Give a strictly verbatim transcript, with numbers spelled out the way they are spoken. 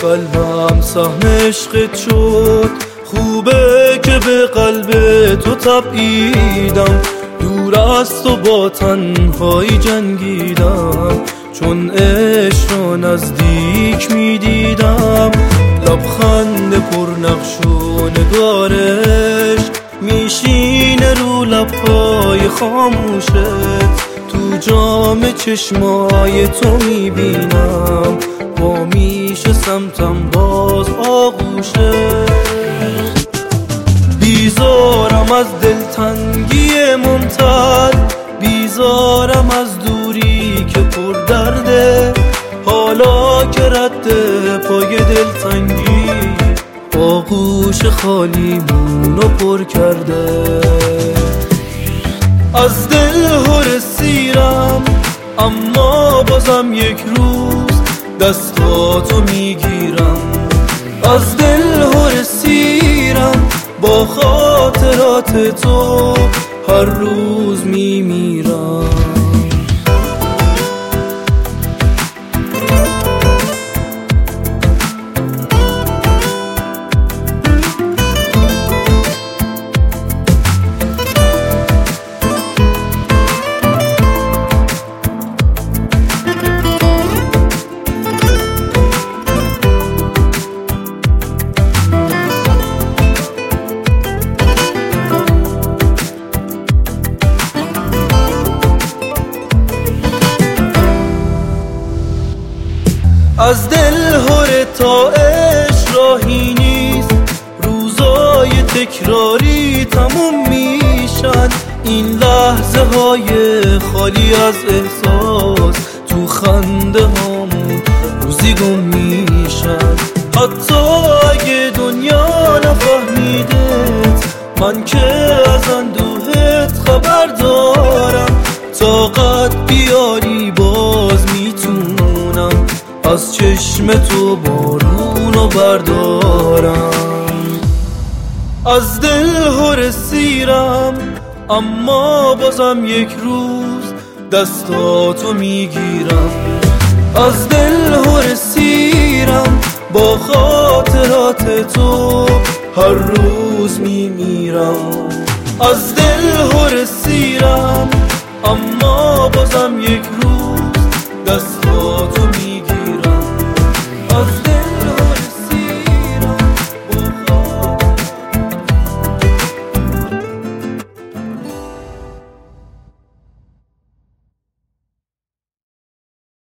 قلبم سهم عشقت شد، خوبه که به قلب تو تبعیدم، دور از تو با تنهایی جنگیدم، چون عشق را نزدیک میدیدم. لبخند پرنقش و نگارش میشینه رو لبهای خاموشت، تو جام چشمای تو میبینم با میشه سمتم باز آغوشه. بیزارم از دلتنگی ممتد، بیزارم از دوری که پر درده، حالا که رد پای دلتنگی آغوش خالیمونو پر کرده. از دل هر سیرم اما بازم یک روز دستاتو میگیرم، از دل هر سیرم با خاطرات تو هر روز میمیرم. از دل هر تا عشق راهی نیست، روزای تکراری تموم میشن، این لحظه های خالی از احساس تو خنده هامون روزی گم میشن. حتی اگه دنیا نفهمیدت، من که از اندوهت خبر دارم، طاقت بیاری باز میتونم از چشم تو بارونو بردارم. از دل هر سیرم اما بازم یک روز دستاتو میگیرم، از دل هر سیرم با خاطرات تو هر روز میمیرم. از دل هر سیرم اما بازم یک روز دست